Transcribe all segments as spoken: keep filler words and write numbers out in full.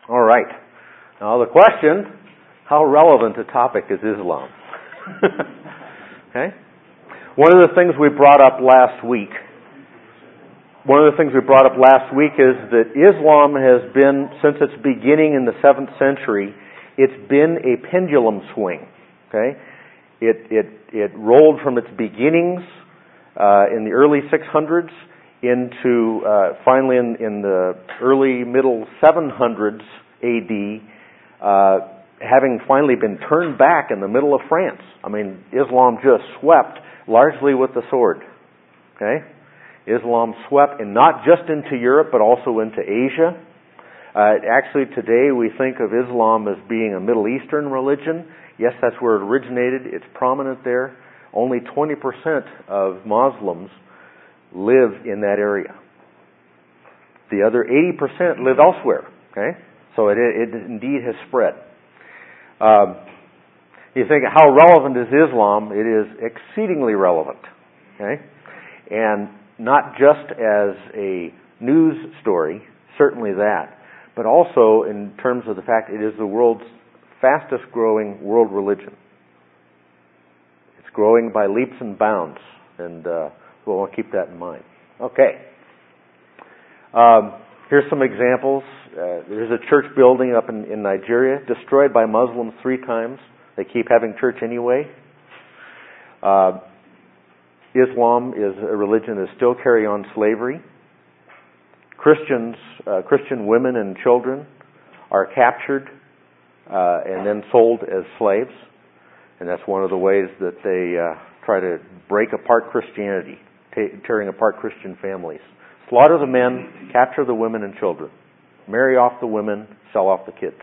All right. Now the question, how relevant a topic is Islam? Okay? One of the things we brought up last week, one of the things we brought up last week is that Islam has been, since its beginning in the seventh century, it's been a pendulum swing. Okay? It it it rolled from its beginnings uh, in the early six hundreds into uh, finally in, in the early middle seven hundreds A D, uh, having finally been turned back in the middle of France. I mean, Islam just swept largely with the sword. Okay, Islam swept, and not just into Europe, but also into Asia. Uh, actually, today we think of Islam as being a Middle Eastern religion. Yes, that's where it originated. It's prominent there. Only twenty percent of Muslims live in that area. The other eighty percent live elsewhere. Okay, so it, it indeed has spread. Um, you think, how relevant is Islam? It is exceedingly relevant. Okay, and not just as a news story, certainly that, but also in terms of the fact it is the world's fastest growing world religion. It's growing by leaps and bounds, and uh, we'll want to keep that in mind. Okay. Um, here's some examples. Uh, there's a church building up in, in Nigeria, destroyed by Muslims three times. They keep having church anyway. Uh, Islam is a religion that still carry on slavery. Christians, uh, Christian women and children are captured uh, and then sold as slaves. And that's one of the ways that they uh, try to break apart Christianity, t- tearing apart Christian families. Slaughter the men, capture the women and children. Marry off the women, sell off the kids.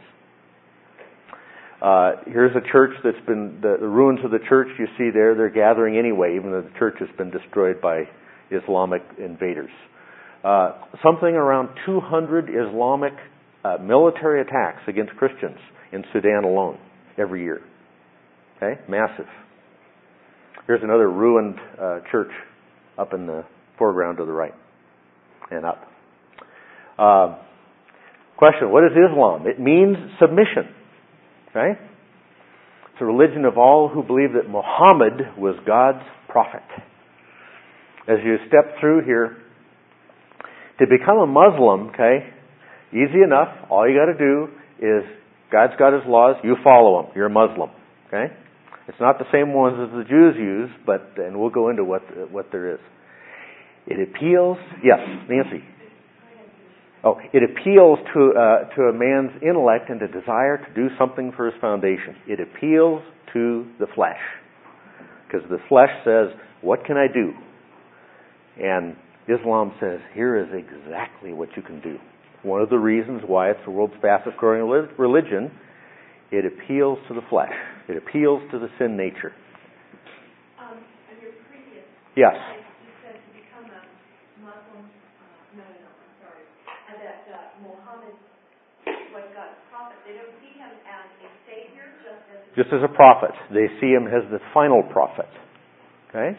Uh, here's a church that's been, the, the ruins of the church you see there, they're gathering anyway, even though the church has been destroyed by Islamic invaders. Uh, something around two hundred Islamic uh, military attacks against Christians in Sudan alone every year. Okay, massive. Here's another ruined uh, church up in the foreground to the right and up. Uh, question, what is Islam? It means submission. Okay? It's a religion of all who believe that Muhammad was God's prophet. As you step through here, to become a Muslim, okay, easy enough. All you got to do is, God's got His laws, you follow them. You're a Muslim. Okay? It's not the same ones as the Jews use, but, and we'll go into what what there is. It appeals, yes, Nancy. Oh, it appeals to uh, to a man's intellect and a desire to do something for his foundation. It appeals to the flesh. Because the flesh says, what can I do? And Islam says, here is exactly what you can do. One of the reasons why it's the world's fastest growing religion, it appeals to the flesh. It appeals to the sin nature. Um, and your previous yes. slide, you said to become a Muslim, uh, no, no, no, I'm sorry, and that uh, Muhammad was God's prophet. They don't see him as a savior, just as a... Just as a prophet. They see him as the final prophet. Okay?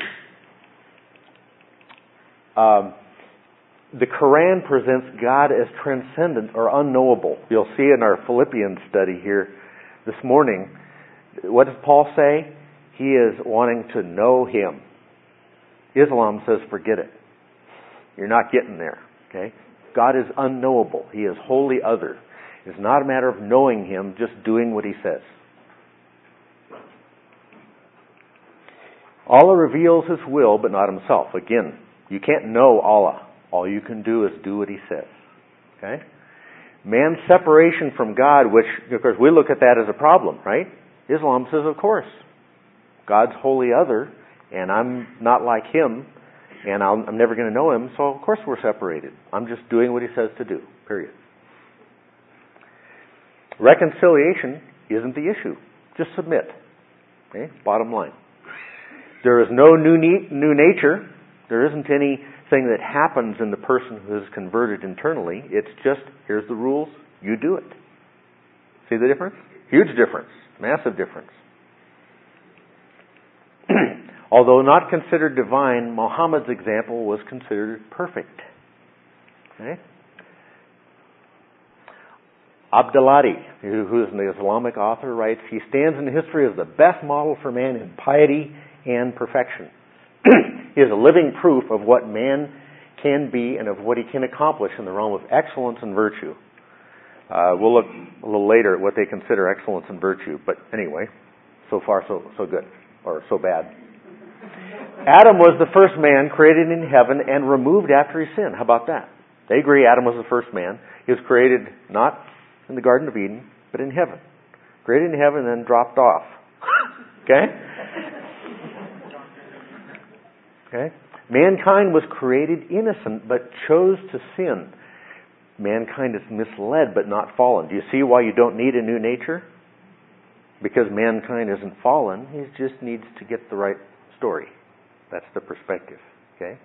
Um, the Quran presents God as transcendent or unknowable. You'll see in our Philippians study here this morning, what does Paul say? He is wanting to know Him. Islam says, forget it. You're not getting there. Okay? God is unknowable. He is wholly other. It's not a matter of knowing Him, just doing what He says. Allah reveals His will, but not Himself. Again, you can't know Allah. All you can do is do what He says. Okay? Man's separation from God, which, of course, we look at that as a problem, right? Islam says, of course, God's wholly other, and I'm not like Him, and I'll, I'm never going to know Him, so of course we're separated. I'm just doing what He says to do, period. Reconciliation isn't the issue. Just submit. Okay? Bottom line. There is no new, ne- new nature. There isn't anything that happens in the person who is converted internally. It's just, here's the rules, you do it. See the difference? Huge difference. Massive difference. Although not considered divine, Muhammad's example was considered perfect. Okay? Abdelhadi, who is an Islamic author, writes, he stands in history as the best model for man in piety and perfection. He is a living proof of what man can be and of what he can accomplish in the realm of excellence and virtue. Uh, we'll look a little later at what they consider excellence and virtue, but anyway, so far so, so good, or so bad. Adam was the first man created in heaven and removed after he sinned. How about that? They agree Adam was the first man. He was created not in the Garden of Eden, but in heaven. Created in heaven and then dropped off. Okay? Okay? Mankind was created innocent but chose to sin. Mankind is misled but not fallen. Do you see why you don't need a new nature? Because mankind isn't fallen. He just needs to get the right story. That's the perspective. Okay?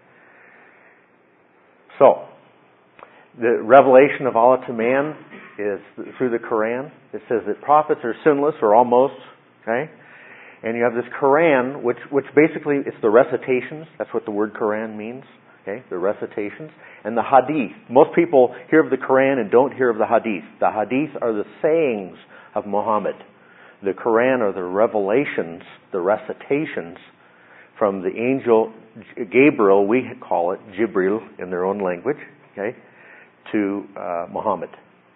So, the revelation of Allah to man is through the Quran. It says that prophets are sinless or almost. Okay? And you have this Quran, which which basically, it's the recitations. That's what the word Quran means. Okay? The recitations. And the Hadith. Most people hear of the Quran and don't hear of the Hadith. The Hadith are the sayings of Muhammad. The Quran are the revelations, the recitations from the angel Gabriel, we call it Jibril in their own language, okay, to uh, Muhammad.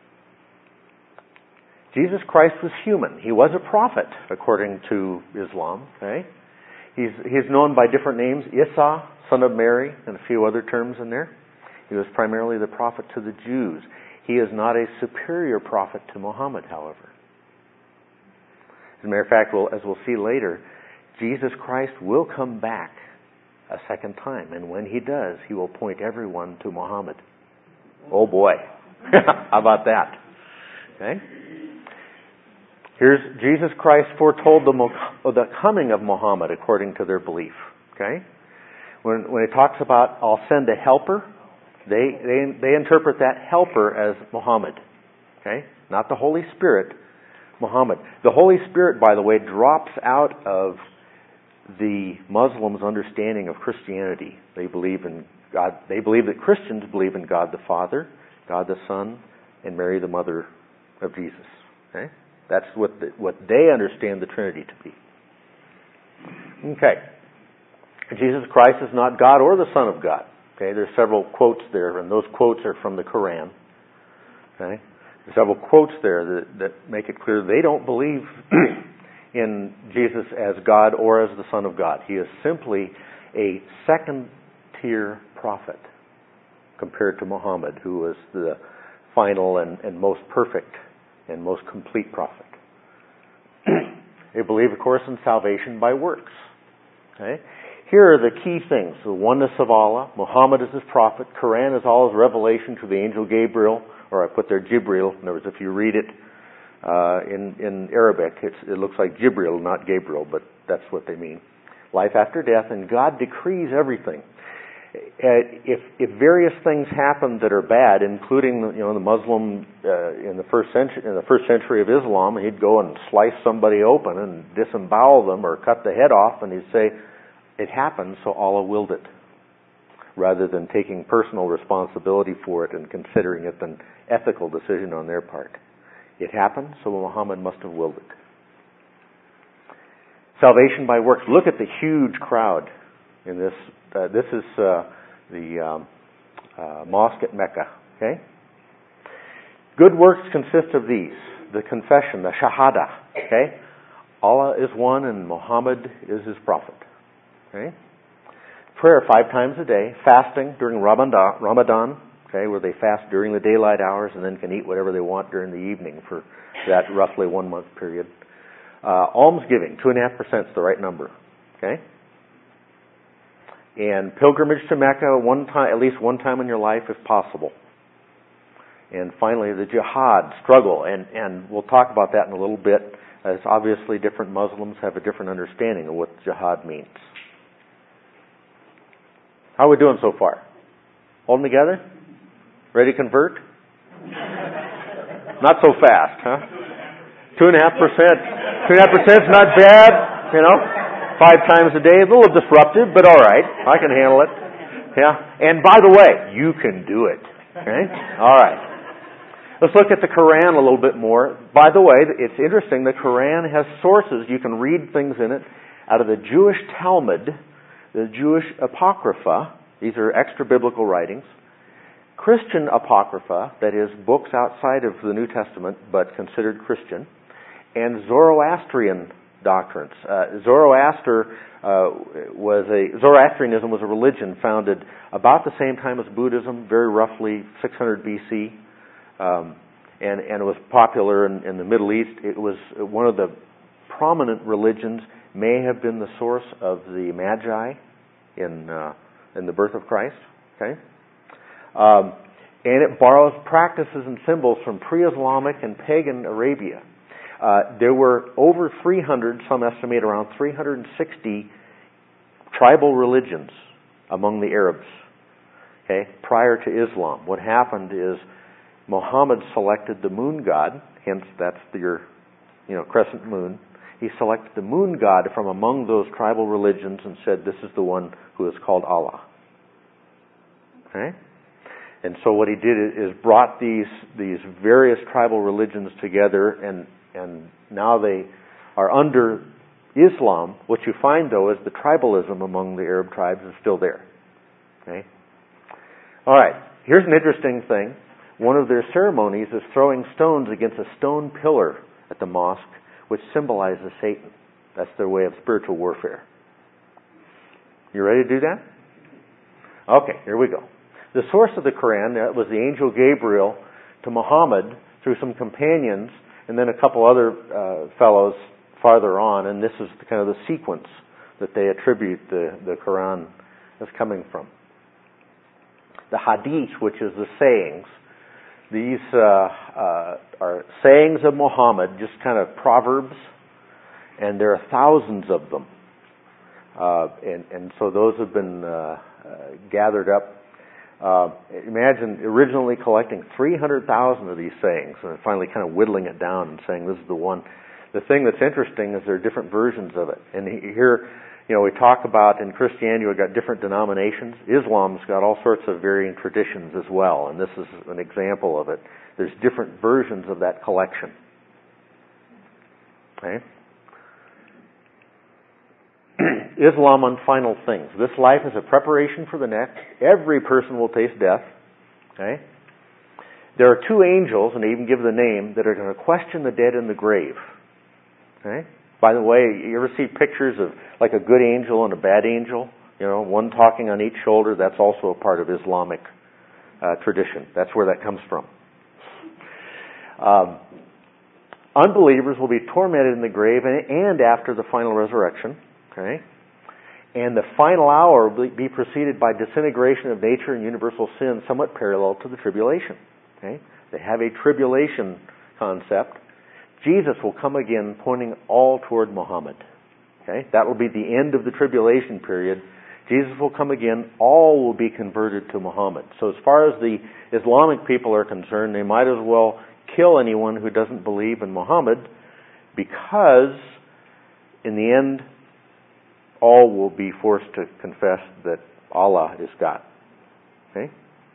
Jesus Christ was human. He was a prophet, according to Islam. Okay, he's he's known by different names: Isa, son of Mary, and a few other terms in there. He was primarily the prophet to the Jews. He is not a superior prophet to Muhammad, however. As a matter of fact, we'll, as we'll see later, Jesus Christ will come back a second time, and when he does, he will point everyone to Muhammad. Oh boy. How about that? Okay. Here's Jesus Christ foretold the, the coming of Muhammad according to their belief. Okay. When when it talks about I'll send a helper, they they they interpret that helper as Muhammad. Okay, not the Holy Spirit. Muhammad. The Holy Spirit, by the way, drops out of the Muslims' understanding of Christianity. They believe in God. They believe that Christians believe in God the Father, God the Son, and Mary the Mother of Jesus. Okay, that's what the, what they understand the Trinity to be. Okay, Jesus Christ is not God or the Son of God. Okay, there's several quotes there, and those quotes are from the Quran. Okay. There's several quotes there that, that make it clear they don't believe in Jesus as God or as the Son of God. He is simply a second-tier prophet compared to Muhammad, who was the final and, and most perfect and most complete prophet. They believe, of course, in salvation by works. Okay? Here are the key things. The oneness of Allah, Muhammad is his prophet, Quran is Allah's revelation to the angel Gabriel, or I put there Jibril. In other words, if you read it uh, in, in Arabic, it's, it looks like Jibril, not Gabriel, but that's what they mean. Life after death, and God decrees everything. Uh, if, if various things happen that are bad, including you know the Muslim uh, in the first century in the first century of Islam, he'd go and slice somebody open and disembowel them or cut the head off, and he'd say, "It happened, so Allah willed it," rather than taking personal responsibility for it and considering it an ethical decision on their part. It happened, so Muhammad must have willed it. Salvation by works. Look at the huge crowd in this. Uh, this is uh, the um, uh, mosque at Mecca. Okay. Good works consist of these: the confession, the shahada. Okay. Allah is one, and Muhammad is his prophet. Okay. Prayer five times a day, fasting during Ramadan, Ramadan, okay, where they fast during the daylight hours and then can eat whatever they want during the evening for that roughly one month period. Uh, almsgiving, two and a half percent is the right number, okay. And pilgrimage to Mecca one time, at least one time in your life, if possible. And finally, the jihad struggle, and and we'll talk about that in a little bit. As obviously, different Muslims have a different understanding of what jihad means. How are we doing so far? Holding together? Ready to convert? Not so fast, huh? Two and a half percent. Two and a half percent's not bad, you know. Five times a day, a little disruptive, but all right. I can handle it. Yeah. And by the way, you can do it. Okay? All right. Let's look at the Quran a little bit more. By the way, it's interesting, the Quran has sources. You can read things in it out of the Jewish Talmud, the Jewish Apocrypha. These are extra-biblical writings. Christian Apocrypha, that is, books outside of the New Testament but considered Christian. And Zoroastrian doctrines. Uh, Zoroaster uh, was a Zoroastrianism was a religion founded about the same time as Buddhism, very roughly six hundred B C, um, and and it was popular in, in the Middle East. It was one of the prominent religions. May have been the source of the Magi in uh, in the birth of Christ. Okay, um, and it borrows practices and symbols from pre-Islamic and pagan Arabia. Uh, there were over three hundred, some estimate around three hundred sixty tribal religions among the Arabs, okay, prior to Islam. What happened is Muhammad selected the moon god, hence that's your, you know, crescent moon. He selected the moon god from among those tribal religions and said, this is the one who is called Allah. Okay? And so what he did is brought these these various tribal religions together, and and now they are under Islam. What you find, though, is the tribalism among the Arab tribes is still there. Okay? All right. Here's an interesting thing. One of their ceremonies is throwing stones against a stone pillar at the mosque, which symbolizes Satan. That's their way of spiritual warfare. You ready to do that? Okay, here we go. The source of the Quran uh, was the angel Gabriel to Muhammad through some companions, and then a couple other uh, fellows farther on, and this is the, kind of the sequence that they attribute the, the Quran as coming from. The Hadith, which is the sayings, these uh, uh, are sayings of Muhammad, just kind of proverbs, and there are thousands of them. Uh, and, and so those have been uh, uh, gathered up. Uh, imagine originally collecting three hundred thousand of these sayings and finally kind of whittling it down and saying this is the one. The thing that's interesting is there are different versions of it. And here, you know, we talk about in Christianity we've got different denominations. Islam's got all sorts of varying traditions as well, and this is an example of it. There's different versions of that collection. Okay? Islam on final things. This life is a preparation for the next. Every person will taste death. Okay? There are two angels, and they even give the name, that are going to question the dead in the grave. Okay? By the way, you ever see pictures of like a good angel and a bad angel? You know, one talking on each shoulder. That's also a part of Islamic uh, tradition. That's where that comes from. Um, unbelievers will be tormented in the grave and, and after the final resurrection. Okay? And the final hour will be preceded by disintegration of nature and universal sin, somewhat parallel to the tribulation. Okay? They have a tribulation concept. Jesus will come again pointing all toward Muhammad. Okay? That will be the end of the tribulation period. Jesus will come again. All will be converted to Muhammad. So as far as the Islamic people are concerned, they might as well kill anyone who doesn't believe in Muhammad, because in the end, all will be forced to confess that Allah is God. Okay?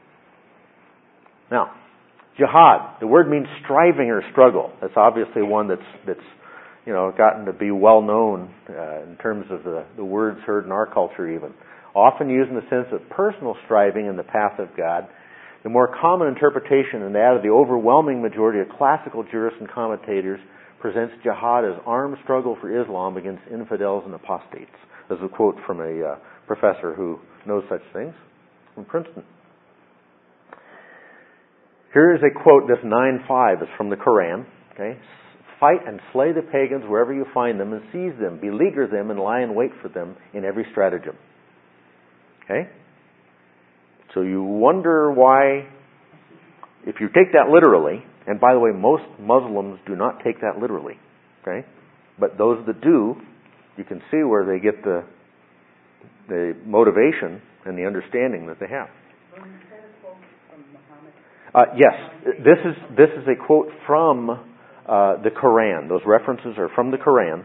Now, jihad. The word means striving or struggle. That's obviously one that's that's you know gotten to be well known uh, in terms of the, the words heard in our culture even. Often used in the sense of personal striving in the path of God. The more common interpretation, and that of the overwhelming majority of classical jurists and commentators, presents jihad as armed struggle for Islam against infidels and apostates. There's a quote from a uh, professor who knows such things from Princeton. Here is a quote, this nine five is from the Quran. Okay? Fight and slay the pagans wherever you find them and seize them, beleaguer them and lie in wait for them in every stratagem. Okay? So you wonder why, if you take that literally, and by the way, most Muslims do not take that literally. Okay? But those that do, you can see where they get the the motivation and the understanding that they have. Uh, yes, this is this is a quote from uh, the Quran. Those references are from the Quran.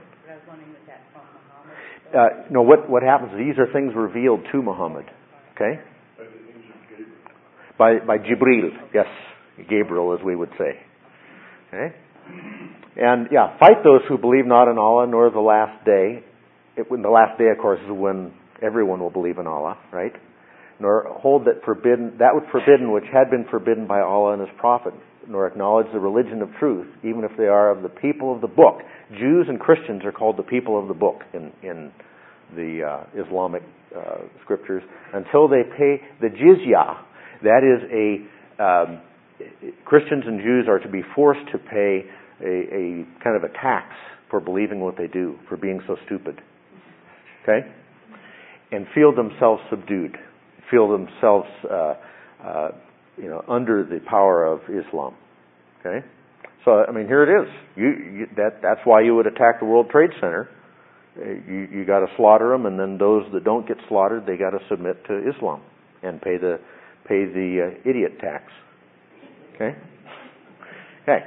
Uh, no, what what happens? These are things revealed to Muhammad. Okay. By by Jibril. Yes, Gabriel, as we would say. Okay? And, yeah, fight those who believe not in Allah nor the last day. It, when the last day, of course, is when everyone will believe in Allah, right? Nor hold that forbidden that which forbidden which had been forbidden by Allah and His Prophet, nor acknowledge the religion of truth, even if they are of the people of the book. Jews and Christians are called the people of the book in, in the uh, Islamic uh, scriptures, until they pay the jizya. That is a, um, Christians and Jews are to be forced to pay a, a kind of a tax for believing what they do, for being so stupid. Okay? And feel themselves subdued, feel themselves, uh, uh, you know, under the power of Islam. Okay? So, I mean, here it is. You, you, that, that's why you would attack the World Trade Center. You, you got to slaughter them, and then those that don't get slaughtered, they got to submit to Islam and pay the pay the uh, idiot tax. Okay. Okay.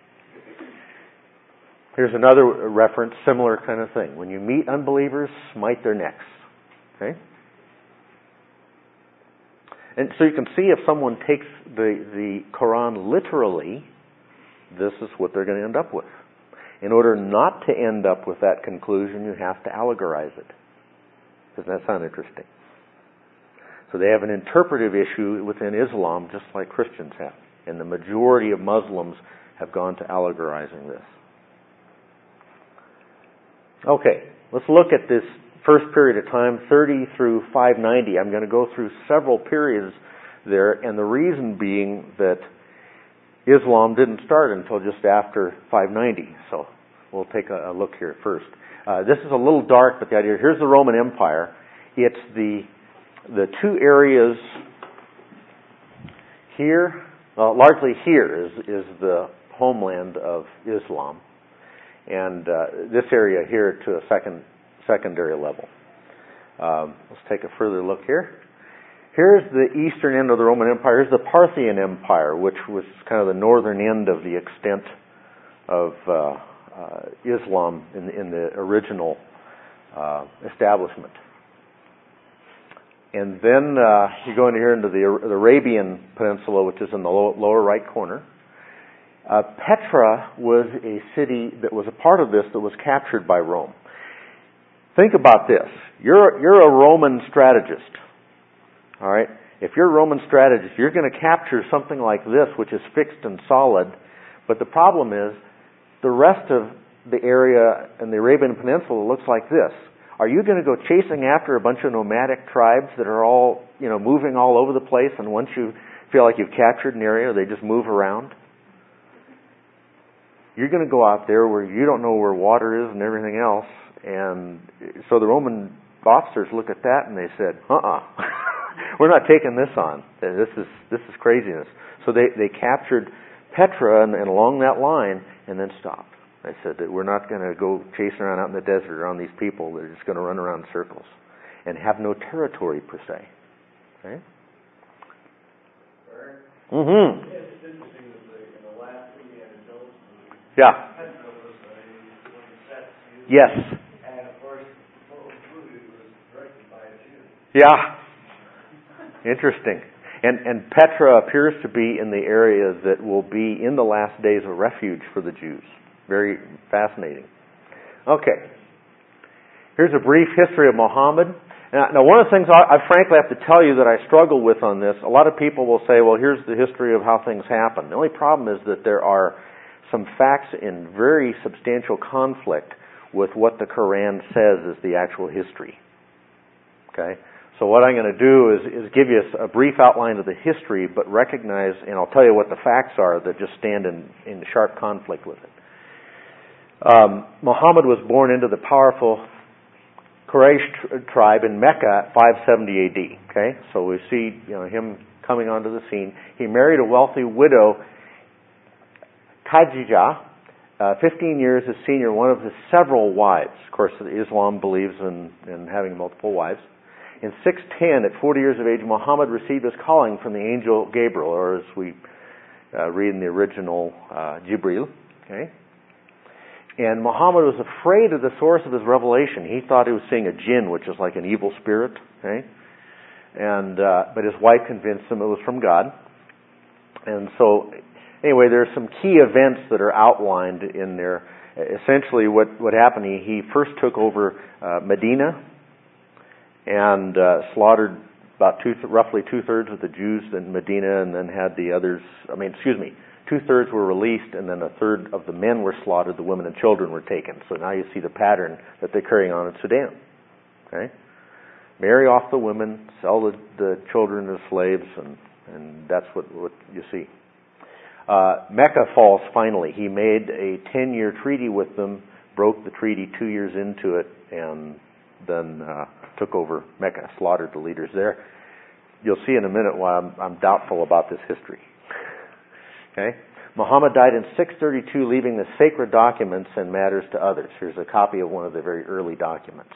Here's another reference, similar kind of thing. When you meet unbelievers, smite their necks. Okay. And so you can see if someone takes the the Quran literally, this is what they're going to end up with. In order not to end up with that conclusion, you have to allegorize it. Doesn't that sound interesting? So they have an interpretive issue within Islam, just like Christians have. And the majority of Muslims have gone to allegorizing this. Okay, let's look at this first period of time, thirty through five ninety. I'm going to go through several periods there, and the reason being that Islam didn't start until just after five ninety, so we'll take a, a look here first. Uh, this is a little dark, but the idea, here's the Roman Empire. It's the the two areas here, well, largely here is, is the homeland of Islam, and uh, this area here to a second secondary level. Um, let's take a further look here. Here's the eastern end of the Roman Empire. Here's the Parthian Empire, which was kind of the northern end of the extent of uh, uh, Islam in, in the original uh, establishment. And then uh, you go into here into the, the Arabian Peninsula, which is in the low, lower right corner. Uh, Petra was a city that was a part of this that was captured by Rome. Think about this. You're, you're a Roman strategist. All right? If you're a Roman strategist, you're going to capture something like this, which is fixed and solid. But the problem is, the rest of the area in the Arabian Peninsula looks like this. Are you going to go chasing after a bunch of nomadic tribes that are all, you know, moving all over the place, and once you feel like you've captured an area, they just move around? You're going to go out there where you don't know where water is and everything else. And so the Roman officers look at that and they said, uh-uh. We're not taking this on. This is this is craziness. So they, they captured Petra and, and along that line and then stopped. They said that we're not going to go chasing around out in the desert around these people. They're just going to run around in circles and have no territory per se. Okay? Mm-hmm. Yeah, it's interesting that the, in the last Indiana Jones movie, Yeah. Petra was a one of the sets used. Yes. And of course, the whole movie was directed by a Jew. Yeah. Interesting. And and Petra appears to be in the area that will be in the last days a refuge for the Jews. Very fascinating. Okay. Here's a brief history of Muhammad. Now, now one of the things I, I frankly have to tell you that I struggle with on this, a lot of people will say, well, here's the history of how things happen. The only problem is that there are some facts in very substantial conflict with what the Quran says is the actual history. Okay? So what I'm going to do is, is give you a brief outline of the history, but recognize, and I'll tell you what the facts are that just stand in, in sharp conflict with it. Um, Muhammad was born into the powerful Quraysh tr- tribe in Mecca at five seventy A D. Okay, so we see you know him coming onto the scene. He married a wealthy widow, Khadijah, uh, fifteen years his senior, one of his several wives. Of course, Islam believes in, in having multiple wives. In six ten, at forty years of age, Muhammad received his calling from the angel Gabriel, or as we uh, read in the original, uh, Jibril. Okay? And Muhammad was afraid of the source of his revelation. He thought he was seeing a jinn, which is like an evil spirit. Okay? And uh, but his wife convinced him it was from God. And so, anyway, there's some key events that are outlined in there. Essentially, what, what happened, he, he first took over uh, Medina and uh, slaughtered about two, roughly two-thirds of the Jews in Medina, and then had the others, I mean, excuse me, two-thirds were released, and then a third of the men were slaughtered, the women and children were taken. So now you see the pattern that they're carrying on in Sudan. Okay? Marry off the women, sell the, the children as slaves, and, and that's what, what you see. Uh, Mecca falls finally. He made a ten-year treaty with them, broke the treaty two years into it, and then uh, took over Mecca, slaughtered the leaders there. You'll see in a minute why I'm, I'm doubtful about this history. Okay? Muhammad died in six thirty-two, leaving the sacred documents and matters to others. Here's a copy of one of the very early documents.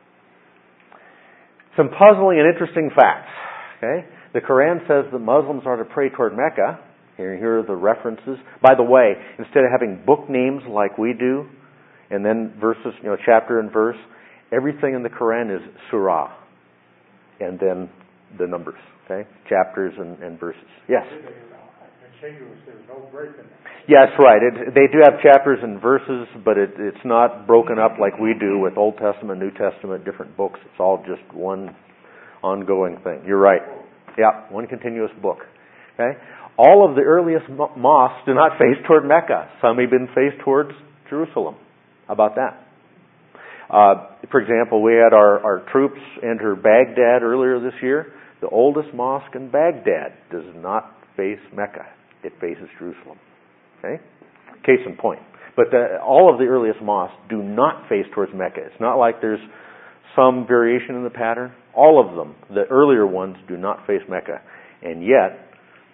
Some puzzling and interesting facts. Okay? The Quran says that Muslims are to pray toward Mecca. Here, here are the references. By the way, instead of having book names like we do, and then verses, you know, chapter and verse, everything in the Quran is surah, and then the numbers, okay, chapters and, and verses. Yes. There's no break in it. Yes, right. It, they do have chapters and verses, but it, it's not broken up like we do with Old Testament, New Testament, different books. It's all just one ongoing thing. You're right. Yeah, one continuous book. Okay. All of the earliest mo- mosques do not face toward Mecca. Some even face towards Jerusalem. How about that? Uh, for example, we had our, our troops enter Baghdad earlier this year. The oldest mosque in Baghdad does not face Mecca. It faces Jerusalem. Okay? Case in point. But the, all of the earliest mosques do not face towards Mecca. It's not like there's some variation in the pattern. All of them, the earlier ones, do not face Mecca. And yet,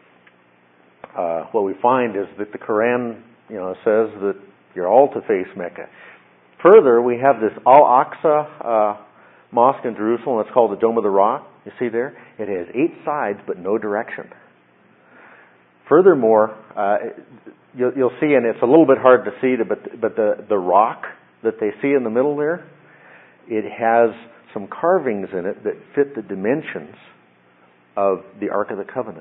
uh, what we find is that the Quran, you know, says that you're all to face Mecca. Further, we have this Al-Aqsa uh, mosque in Jerusalem. It's called the Dome of the Rock. You see there? It has eight sides but no direction. Furthermore, uh, you'll, you'll see, and it's a little bit hard to see, but, but the, the rock that they see in the middle there, it has some carvings in it that fit the dimensions of the Ark of the Covenant.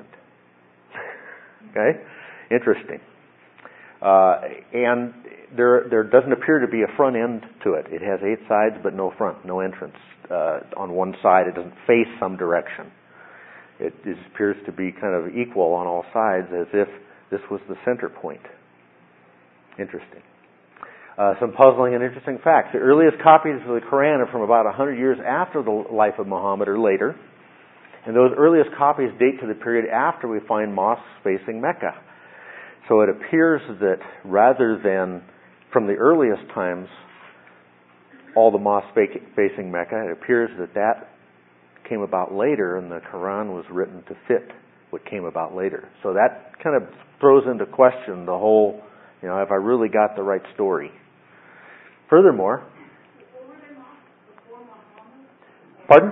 Okay? Interesting. Uh, and there there doesn't appear to be a front end to it. It has eight sides but no front, no entrance. Uh, on one side, it doesn't face some direction. It, it appears to be kind of equal on all sides, as if this was the center point. Interesting. Uh, some puzzling and interesting facts. The earliest copies of the Quran are from about one hundred years after the life of Muhammad or later. And those earliest copies date to the period after we find mosques facing Mecca. So it appears that rather than from the earliest times, all the mosques facing Mecca, it appears that that came about later, and the Quran was written to fit what came about later. So that kind of throws into question the whole, you know, have I really got the right story? Furthermore, pardon?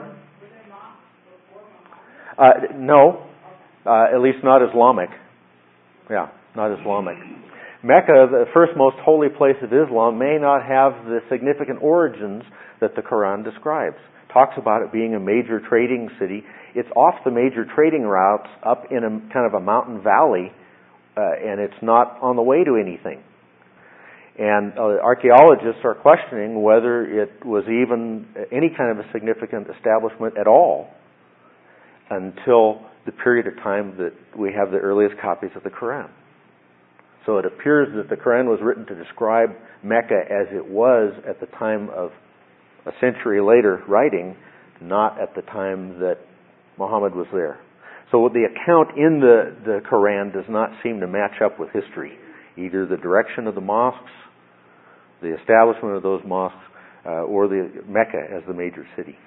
Uh, no, uh, at least not Islamic. Yeah, not Islamic. Mecca, the first most holy place of Islam, may not have the significant origins that the Quran describes. Talks about it being a major trading city. It's off the major trading routes up in a kind of a mountain valley, uh, and it's not on the way to anything. And uh, archaeologists are questioning whether it was even any kind of a significant establishment at all until the period of time that we have the earliest copies of the Quran. So it appears that the Quran was written to describe Mecca as it was at the time of a century later writing, not at the time that Muhammad was there. So the account in the, the Quran does not seem to match up with history. Either the direction of the mosques, the establishment of those mosques, uh, or the Mecca as the major city.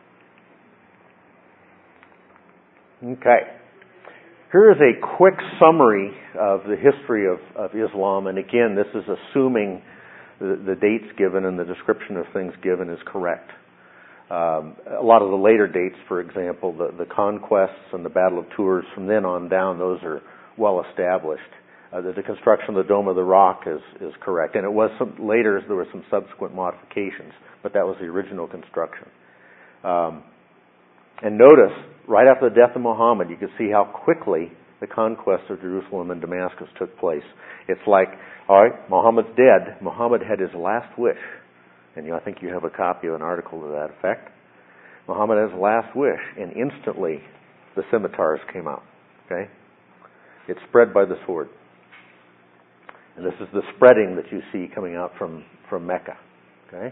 Okay. Here is a quick summary of the history of, of Islam, and again, this is assuming the, the dates given and the description of things given is correct. Um, a lot of the later dates, for example, the, the conquests and the Battle of Tours, from then on down, those are well established. Uh, the, the construction of the Dome of the Rock is, is correct, and it was some later. There were some subsequent modifications, but that was the original construction. Um, and notice, right after the death of Muhammad, you can see how quickly the conquest of Jerusalem and Damascus took place. It's like, all right, Muhammad's dead. Muhammad had his last wish. And you, I think you have a copy of an article to that effect. Muhammad has his last wish, and instantly the scimitars came out. Okay? It's spread by the sword. And this is the spreading that you see coming out from, from Mecca. Okay?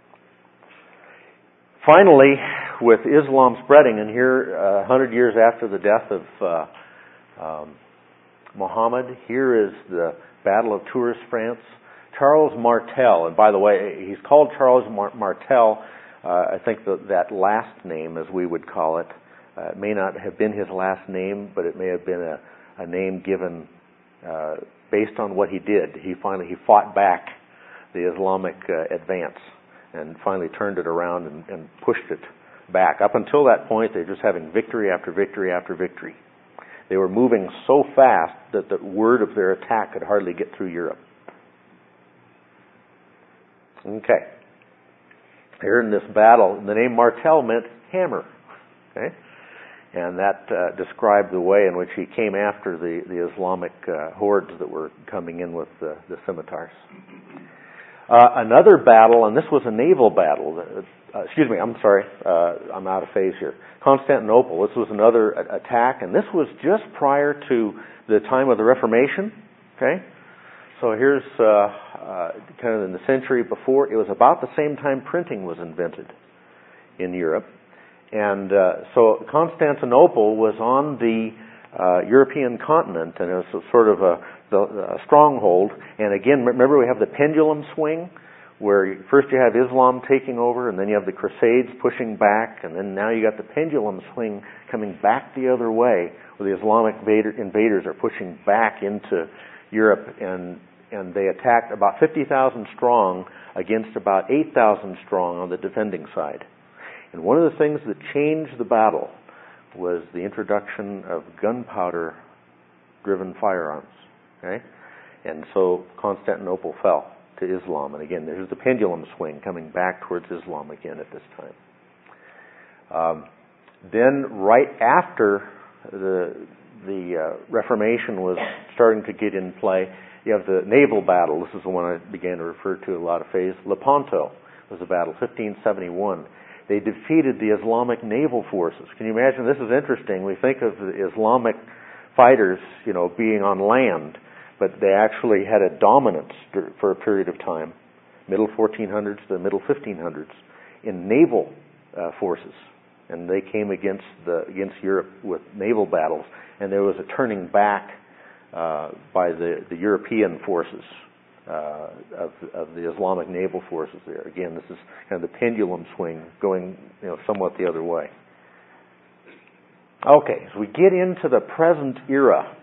Finally, with Islam spreading, and here uh, one hundred years after the death of uh, um, Muhammad, here is the Battle of Tours, France. Charles Martel, and by the way, he's called Charles Mar- Martel. Uh, I think that that last name, as we would call it, uh, may not have been his last name, but it may have been a, a name given uh, based on what he did. He finally he fought back the Islamic uh, advance and finally turned it around and, and pushed it back. Up until that point, they were just having victory after victory after victory. They were moving so fast that the word of their attack could hardly get through Europe. Okay. Here in this battle, the name Martel meant hammer. Okay? And that uh, described the way in which he came after the, the Islamic uh, hordes that were coming in with the, the scimitars. Uh, another battle, and this was a naval battle. Uh, excuse me, I'm sorry. Uh, I'm out of phase here. Constantinople, this was another a- attack, and this was just prior to the time of the Reformation. Okay? So here's uh, uh, kind of in the century before. It was about the same time printing was invented in Europe. And uh, so Constantinople was on the uh, European continent, and it was a sort of a, the, a stronghold. And again, remember we have the pendulum swing, where first you have Islam taking over, and then you have the Crusades pushing back, and then now you got the pendulum swing coming back the other way, where the Islamic invader, invaders are pushing back into Europe, and and they attacked about fifty thousand strong against about eight thousand strong on the defending side. And one of the things that changed the battle was the introduction of gunpowder-driven firearms. Okay? And so Constantinople fell to Islam. And again, there's the pendulum swing coming back towards Islam again at this time. Um, then right after the, the uh, Reformation was starting to get in play, you have the naval battle. This is the one I began to refer to a lot of phase. Lepanto was the battle, fifteen seventy-one. They defeated the Islamic naval forces. Can you imagine? This is interesting. We think of the Islamic fighters, you know, being on land, but they actually had a dominance for a period of time, middle fourteen hundreds to the middle fifteen hundreds, in naval uh, forces. And they came against the against Europe with naval battles, and there was a turning back uh, by the, the European forces uh, of, of the Islamic naval forces there. Again, this is kind of the pendulum swing going, you know, somewhat the other way. Okay, as we get into the present era,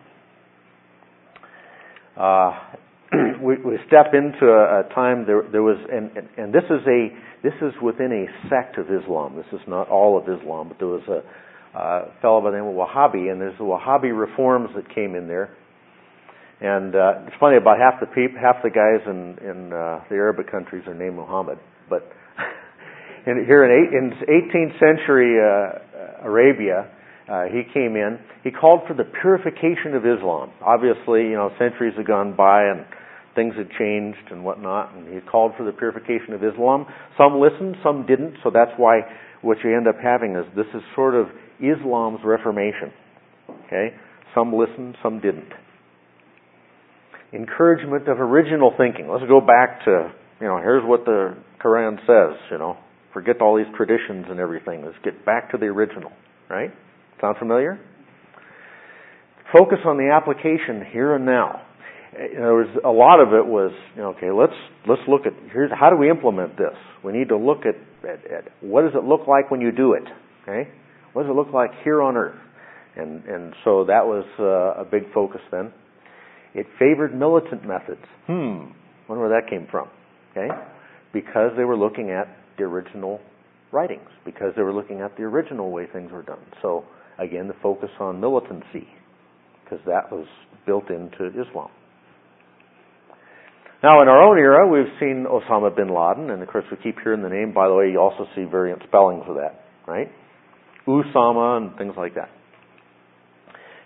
uh, we, we step into a, a time there, there was, and, and, and this is a this is within a sect of Islam. This is not all of Islam, but there was a uh, fellow by the name of Wahhabi, and there's the Wahhabi reforms that came in there. And uh, it's funny, about half the peop- half the guys in, in uh, the Arabic countries are named Muhammad. But in, here in, eight, in eighteenth century uh, Arabia, uh, he came in. He called for the purification of Islam. Obviously, you know, centuries had gone by and things had changed and whatnot, and he called for the purification of Islam. Some listened, some didn't. So that's why what you end up having is this is sort of Islam's Reformation. Okay, some listened, some didn't. Encouragement of original thinking. Let's go back to, you know, here's what the Quran says, you know. Forget all these traditions and everything. Let's get back to the original, right? Sound familiar? Focus on the application here and now. There was a lot of it was, you know, okay, let's let's look at, here's how do we implement this? We need to look at, at, at what does it look like when you do it, okay? What does it look like here on earth? And and so that was uh, a big focus then. It favored militant methods. Hmm, wonder where that came from. Okay, because they were looking at the original writings, because they were looking at the original way things were done. So again, the focus on militancy, because that was built into Islam. Now, in our own era, we've seen Osama bin Laden, and of course, we keep hearing the name. By the way, you also see variant spellings of that, right? Usama and things like that.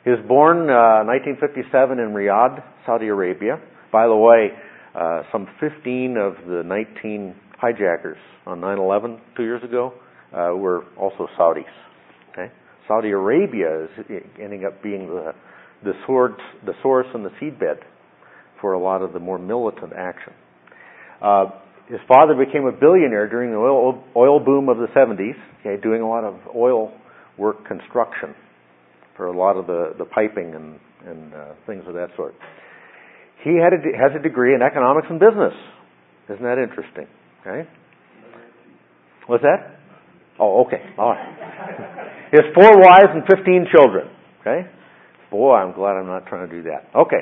He was born uh, nineteen fifty-seven in Riyadh, Saudi Arabia. By the way, uh, some fifteen of the nineteen hijackers on nine eleven two years ago uh, were also Saudis. Okay, Saudi Arabia is ending up being the the source, the source and the seedbed for a lot of the more militant action. Uh, his father became a billionaire during the oil, oil boom of the seventies, okay, doing a lot of oil work construction for a lot of the, the piping and, and uh, things of that sort. He had a, has a degree in economics and business. Isn't that interesting? Okay. What's that? Oh, okay. All right. He has four wives and fifteen children. Okay. Boy, I'm glad I'm not trying to do that. Okay.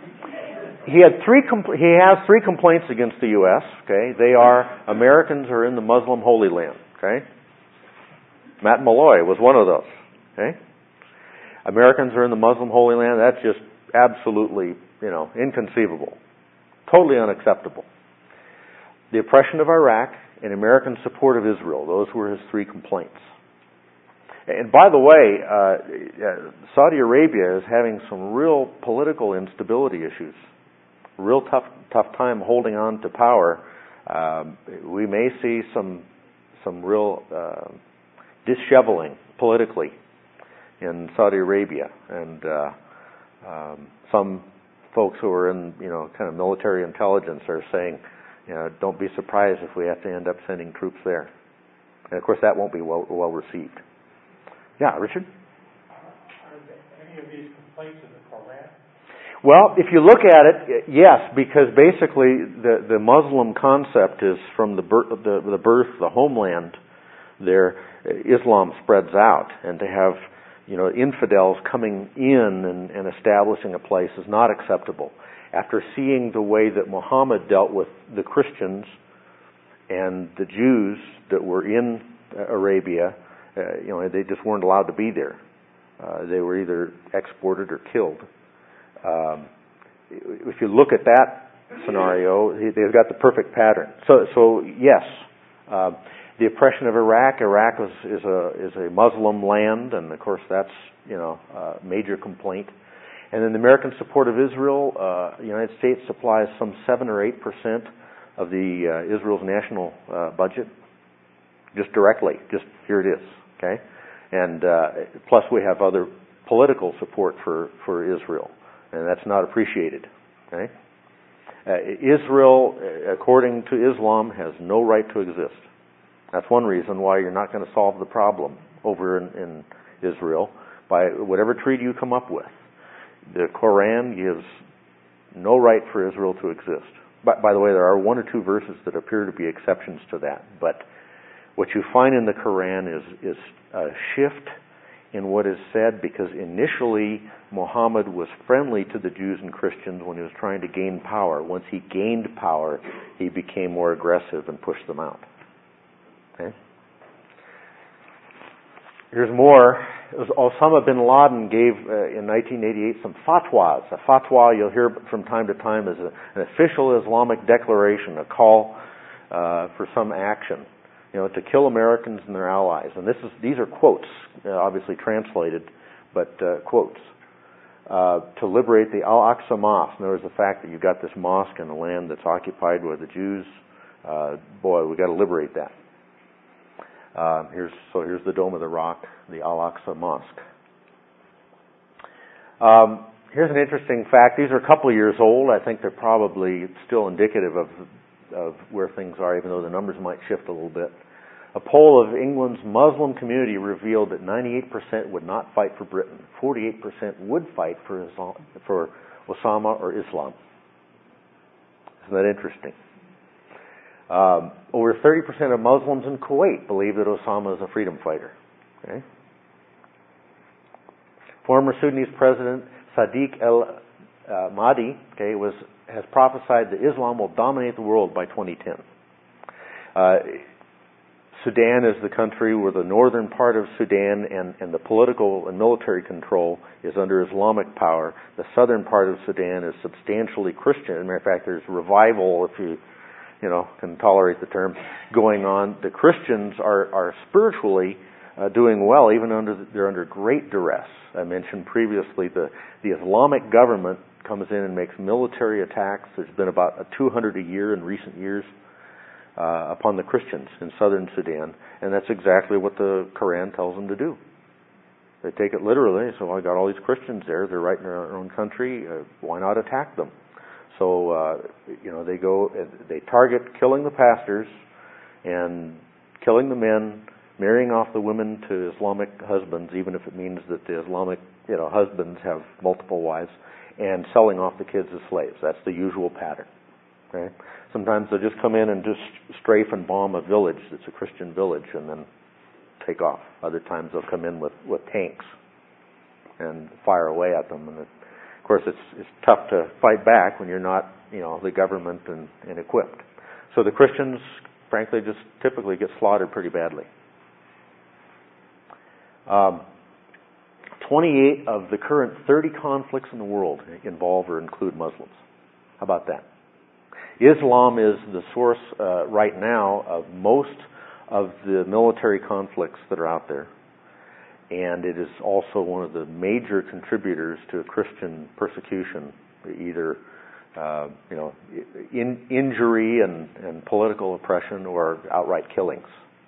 He had three. Compl- he has three complaints against the U S Okay. They are Americans are in the Muslim Holy Land. Okay. Matt Malloy was one of those. Okay. Americans are in the Muslim Holy Land. That's just absolutely, you know, inconceivable. Totally unacceptable. The oppression of Iraq and American support of Israel. Those were his three complaints. And by the way, uh, Saudi Arabia is having some real political instability issues. Real tough, tough time holding on to power. Um, we may see some, some real uh, disheveling politically in Saudi Arabia, and uh, um, some folks who are in, you know, kind of military intelligence are saying, you know, don't be surprised if we have to end up sending troops there. And of course, that won't be well, well received. Yeah, Richard? Are any of these complaints in the Koran? Well, if you look at it, yes, because basically the, the Muslim concept is from the birth, the, the birth, the homeland there, Islam spreads out, and to have, you know, infidels coming in and, and establishing a place is not acceptable. After seeing the way that Muhammad dealt with the Christians and the Jews that were in Arabia, uh, you know, they just weren't allowed to be there. Uh, they were either exported or killed. Um, if you look at that scenario, they've got the perfect pattern. So, so yes, uh, the oppression of Iraq. Iraq is, is a is a Muslim land, and of course that's, you know, a major complaint. And then the American support of Israel. Uh, the United States supplies some seven or eight percent of the uh, Israel's national uh, budget, just directly. Just here it is. Okay, and uh, plus we have other political support for, for Israel, and that's not appreciated. Okay, uh, Israel, according to Islam, has no right to exist. That's one reason why you're not going to solve the problem over in, in Israel by whatever treaty you come up with. The Quran gives no right for Israel to exist. But, by the way, there are one or two verses that appear to be exceptions to that. But what you find in the Quran is, is a shift in what is said, because initially Muhammad was friendly to the Jews and Christians when he was trying to gain power. Once he gained power, he became more aggressive and pushed them out. Okay. Here's more. Osama bin Laden gave uh, in nineteen eighty-eight some fatwas. A fatwa, you'll hear from time to time, is a, an official Islamic declaration, a call uh, for some action, you know, to kill Americans and their allies. And this is these are quotes, uh, obviously translated, but uh, quotes. Uh, to liberate the Al-Aqsa Mosque. In other words, the fact that you've got this mosque in a land that's occupied by the Jews, uh, boy, we've got to liberate that. Uh, here's so here's the Dome of the Rock, the Al-Aqsa Mosque. Um, here's an interesting fact. These are a couple of years old. I think they're probably still indicative of of where things are, even though the numbers might shift a little bit. A poll of England's Muslim community revealed that ninety-eight percent would not fight for Britain. forty-eight percent would fight for Islam, for Osama or Islam. Isn't that interesting? Um, over thirty percent of Muslims in Kuwait believe that Osama is a freedom fighter. Okay. Former Sudanese President Sadiq el-Mahdi okay, was has prophesied that Islam will dominate the world by twenty ten. Uh, Sudan is the country where the northern part of Sudan and, and the political and military control is under Islamic power. The southern part of Sudan is substantially Christian. As a matter of fact, there's revival, if you you know can tolerate the term, going on. The Christians are, are spiritually uh, doing well, even under the, they're under great duress. I mentioned previously the, the Islamic government comes in and makes military attacks. There's been about a two hundred a year in recent years uh, upon the Christians in southern Sudan, and that's exactly what the Quran tells them to do. They take it literally. So I got all these Christians there. They're right in their own country. Uh, why not attack them? So uh, you know they go. They target killing the pastors and killing the men, marrying off the women to Islamic husbands, even if it means that the Islamic you know husbands have multiple wives, and selling off the kids as slaves. That's the usual pattern. Okay? Sometimes they'll just come in and just strafe and bomb a village that's a Christian village, and then take off. Other times they'll come in with, with tanks and fire away at them. And it, of course, it's it's tough to fight back when you're not, you know, the government and, and equipped. So the Christians, frankly, just typically get slaughtered pretty badly. Um, twenty-eight of the current thirty conflicts in the world involve or include Muslims. How about that? Islam is the source uh, right now of most of the military conflicts that are out there, and it is also one of the major contributors to Christian persecution, either uh, you know in, injury and, and political oppression or outright killings.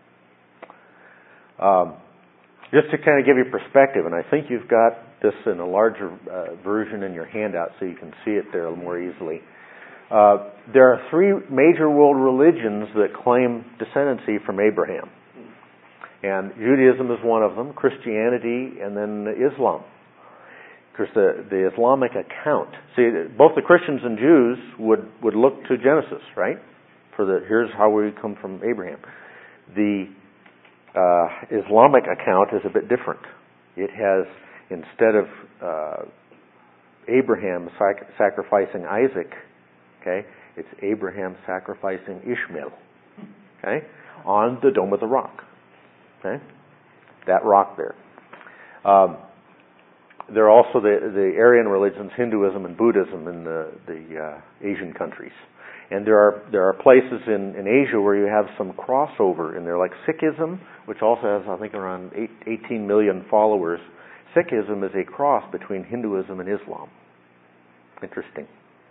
Um, just to kind of give you perspective, and I think you've got this in a larger uh, version in your handout so you can see it there more easily. Uh, there are three major world religions that claim descendancy from Abraham. And Judaism is one of them, Christianity, and then Islam. Because the, the Islamic account, see, both the Christians and Jews would, would look to Genesis, right? For the, here's how we come from Abraham. The uh, Islamic account is a bit different. It has, instead of uh, Abraham sac- sacrificing Isaac, okay, it's Abraham sacrificing Ishmael, okay, on the Dome of the Rock, okay, that rock there. Um, there are also the, the Aryan religions, Hinduism and Buddhism in the, the uh, Asian countries. And there are there are places in, in Asia where you have some crossover in there, like Sikhism, which also has, I think, around eight, eighteen million followers. Sikhism is a cross between Hinduism and Islam. Interesting.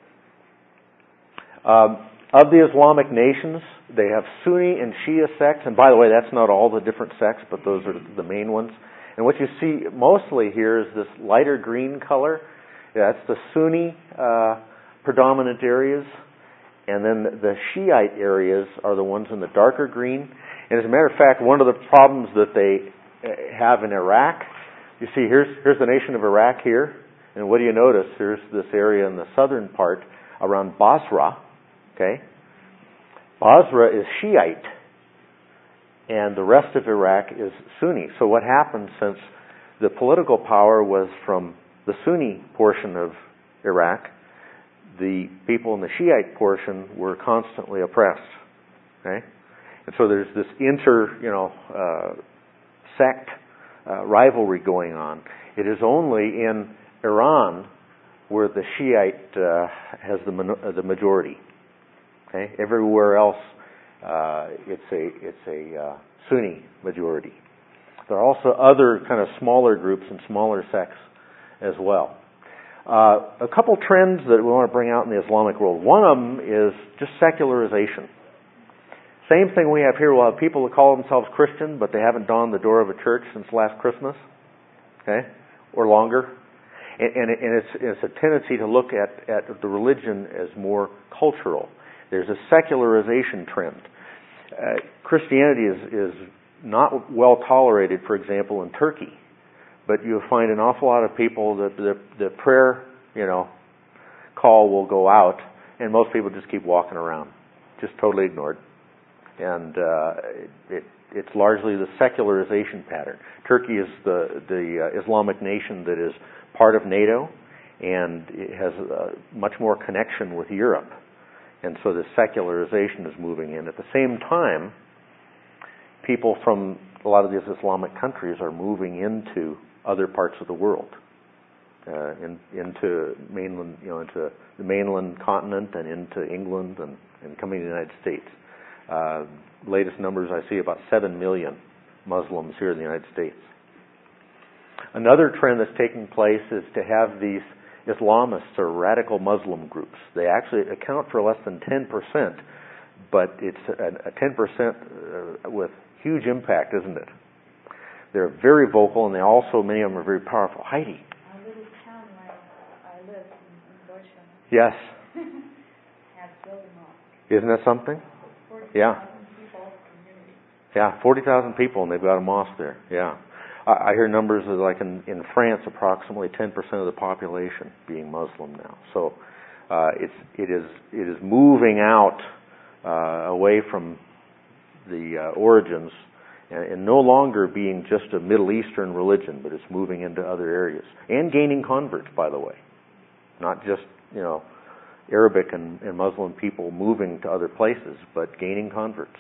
Um, of the Islamic nations, they have Sunni and Shia sects, and by the way, that's not all the different sects, but those are the main ones. And what you see mostly here is this lighter green color. That's the Sunni uh, predominant areas, and then the Shiite areas are the ones in the darker green. And as a matter of fact, one of the problems that they have in Iraq, you see, here's here's the nation of Iraq here, and what do you notice? Here's this area in the southern part around Basra. Okay, Basra is Shiite, and the rest of Iraq is Sunni. So what happened, since the political power was from the Sunni portion of Iraq, the people in the Shiite portion were constantly oppressed. Okay, and so there's this inter, you know, uh, sect uh, rivalry going on. It is only in Iran where the Shiite uh, has the uh, the majority. Okay, everywhere else, uh, it's a it's a uh, Sunni majority. There are also other kind of smaller groups and smaller sects as well. Uh, a couple trends that we want to bring out in the Islamic world. One of them is just secularization. Same thing we have here. We'll have people that call themselves Christian, but they haven't donned the door of a church since last Christmas, okay, or longer. And, and, and it's, it's a tendency to look at, at the religion as more cultural. There's a secularization trend. Uh, Christianity is, is not well tolerated, for example, in Turkey. But you'll find an awful lot of people that the, the prayer, you know, call will go out, and most people just keep walking around, just totally ignored. And uh, it, it's largely the secularization pattern. Turkey is the, the uh, Islamic nation that is part of NATO, and it has uh, much more connection with Europe. And so the secularization is moving in. At the same time, people from a lot of these Islamic countries are moving into other parts of the world, uh, in, into mainland, you know, into the mainland continent and into England and, and coming to the United States. Uh, latest numbers I see about seven million Muslims here in the United States. Another trend that's taking place is to have these Islamists or radical Muslim groups. They actually account for less than ten percent, but it's a ten percent with huge impact, isn't it? They're very vocal, and they also, many of them are very powerful. Heidi. A little town where I live in, in Deutschland Yes. has built a mosque. Isn't that something? Yeah. People, community. Yeah, forty thousand people, and they've got a mosque there. Yeah. I, I hear numbers of, like in, in France, approximately ten percent of the population being Muslim now. So uh, it's, it is it is moving out uh, away from the uh, origins and, and no longer being just a Middle Eastern religion, but it's moving into other areas and gaining converts, by the way. Not just, you know, Arabic and, and Muslim people moving to other places, but gaining converts.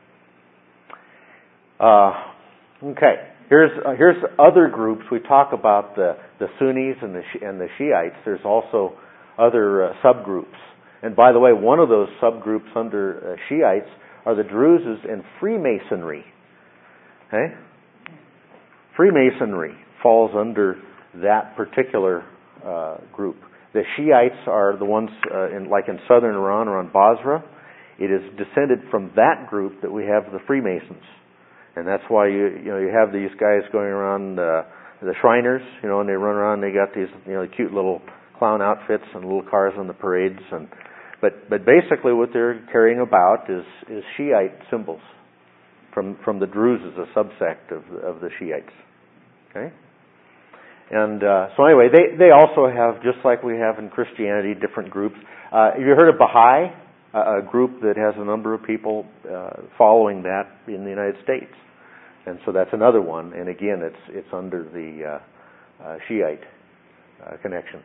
Uh, okay, here's uh, here's other groups. We talk about the, the Sunnis and the and the Shiites. There's also other uh, subgroups. And by the way, one of those subgroups under uh, Shiites are the Druzes and Freemasonry. Okay? Freemasonry falls under that particular uh, group. The Shiites are the ones, uh, in, like in southern Iran, around Basra. It is descended from that group that we have the Freemasons, and that's why you you know you have these guys going around uh, the Shriners, you know, and they run around. They got these you know cute little clown outfits and little cars on the parades, and but but basically what they're carrying about is is Shiite symbols from from the Druzes, a subsect of of the Shiites. Okay. And uh, so anyway, they, they also have, just like we have in Christianity, different groups. Uh, have you heard of Baha'i? Uh, a group that has a number of people uh, following that in the United States. And so that's another one. And again, it's it's under the uh, uh, Shiite uh, connection.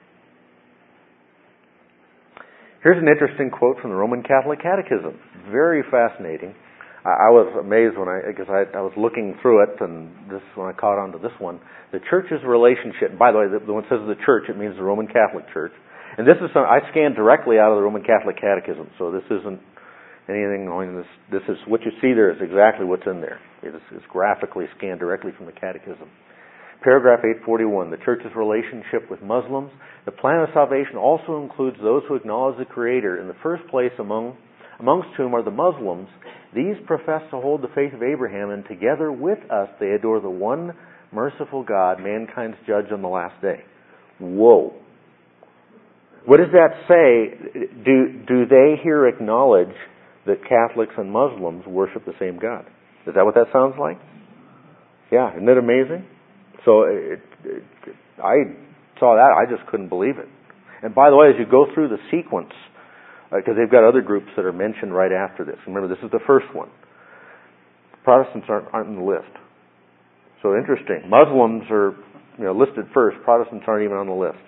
Here's an interesting quote from the Roman Catholic Catechism. Very fascinating. I was amazed when I, because I, I was looking through it, and this when I caught on to this one. The Church's relationship. By the way, the, the one that says the Church, it means the Roman Catholic Church. And this is some, I scanned directly out of the Roman Catholic Catechism, so this isn't anything going. This this is what you see there is exactly what's in there. It is it's graphically scanned directly from the Catechism. Paragraph eight forty-one. The Church's relationship with Muslims. The plan of salvation also includes those who acknowledge the Creator in the first place among. amongst whom are the Muslims. These profess to hold the faith of Abraham, and together with us they adore the one merciful God, mankind's judge on the last day. Whoa. What does that say? Do, do they here acknowledge that Catholics and Muslims worship the same God? Is that what that sounds like? Yeah, isn't it amazing? So it, it, I saw that, I just couldn't believe it. And by the way, as you go through the sequence, because they've got other groups that are mentioned right after this. Remember, this is the first one. Protestants aren't, aren't on the list. So interesting. Muslims are you know, listed first. Protestants aren't even on the list.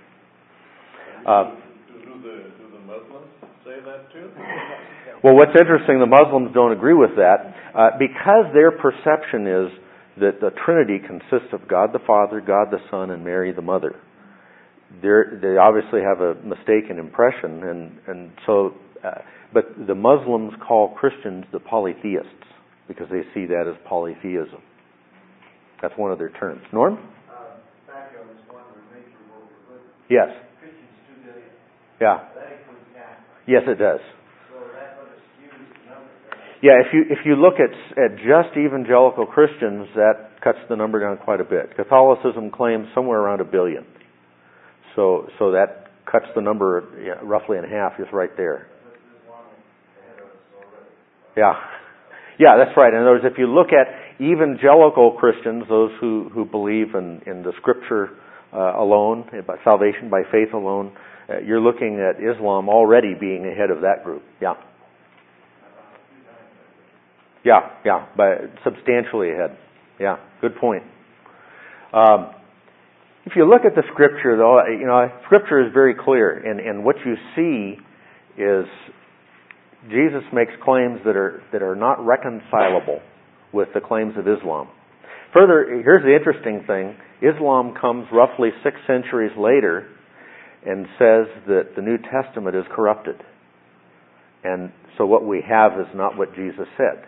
Uh, do, the, do the Muslims say that too? well, what's interesting, the Muslims don't agree with that uh, because their perception is that the Trinity consists of God the Father, God the Son, and Mary the Mother. They're, they obviously have a mistaken impression, and and so, uh, but the Muslims call Christians the polytheists because they see that as polytheism. That's one of their terms. Norm? Uh, back on this one with nature world religion. Yes. Christians two billion. Yeah. That includes Catholics. Yes, it does. So that would skew the number. Yeah, if you if you look at at just evangelical Christians, that cuts the number down quite a bit. Catholicism claims somewhere around a billion. So so that cuts the number yeah, roughly in half, just right there. Yeah. Yeah, that's right. In other words, if you look at evangelical Christians, those who, who believe in, in the Scripture uh, alone, by salvation by faith alone, uh, you're looking at Islam already being ahead of that group. Yeah. Yeah, yeah, by substantially ahead. Yeah, good point. Um, If you look at the Scripture, though, you know, Scripture is very clear, and, and what you see is Jesus makes claims that are that are not reconcilable with the claims of Islam. Further, here's the interesting thing: Islam comes roughly six centuries later and says that the New Testament is corrupted, and so what we have is not what Jesus said.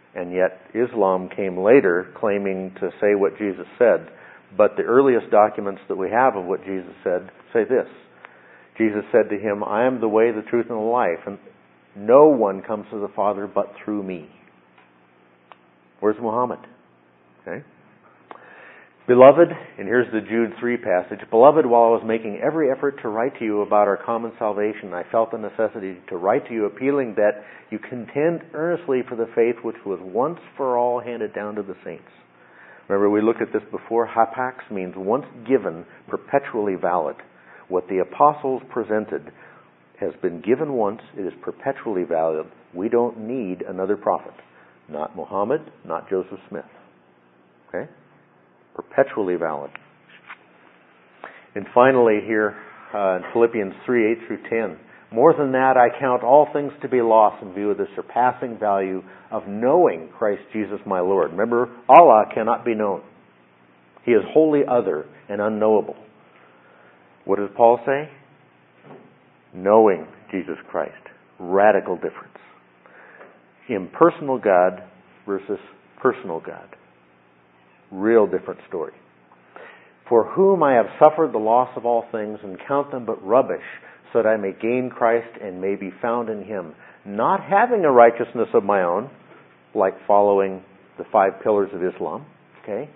And yet Islam came later claiming to say what Jesus said. But the earliest documents that we have of what Jesus said say this. Jesus said to him, I am the way, the truth, and the life, and no one comes to the Father but through me. Where's Muhammad? Okay. Beloved, and here's the Jude three passage, Beloved, while I was making every effort to write to you about our common salvation, I felt the necessity to write to you appealing that you contend earnestly for the faith which was once for all handed down to the saints. Remember, we looked at this before. Hapax means once given, perpetually valid. What the apostles presented has been given once. It is perpetually valid. We don't need another prophet. Not Muhammad, not Joseph Smith. Okay? Perpetually valid. And finally here, uh, in Philippians three, eight through ten, more than that, I count all things to be lost in view of the surpassing value of knowing Christ Jesus my Lord. Remember, Allah cannot be known. He is wholly other and unknowable. What does Paul say? Knowing Jesus Christ. Radical difference. Impersonal God versus personal God. Real different story. For whom I have suffered the loss of all things and count them but rubbish, so that I may gain Christ and may be found in Him, not having a righteousness of my own, like following the five pillars of Islam, okay,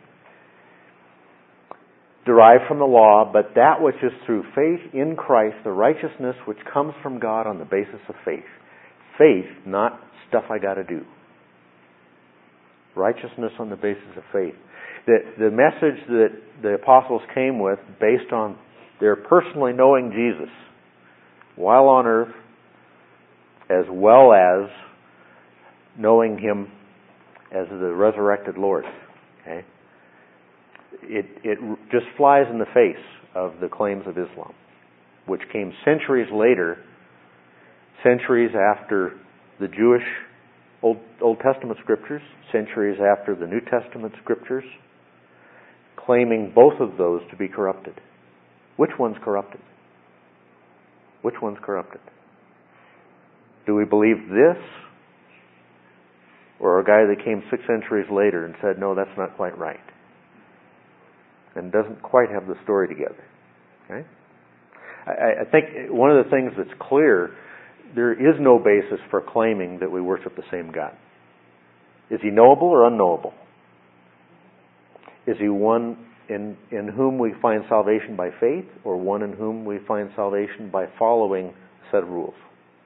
derived from the law, but that which is through faith in Christ, the righteousness which comes from God on the basis of faith. Faith, not stuff I got to do. Righteousness on the basis of faith. The, the message that the apostles came with, based on their personally knowing Jesus while on earth, as well as knowing Him as the resurrected Lord. Okay? It, it just flies in the face of the claims of Islam, which came centuries later, centuries after the Jewish Old, Old Testament scriptures, centuries after the New Testament scriptures, claiming both of those to be corrupted. Which one's corrupted? Which one's corrupted? Do we believe this? Or a guy that came six centuries later and said, no, that's not quite right. And doesn't quite have the story together. Okay? I, I think one of the things that's clear, there is no basis for claiming that we worship the same God. Is He knowable or unknowable? Is He one in, in whom we find salvation by faith, or one in whom we find salvation by following a set of rules?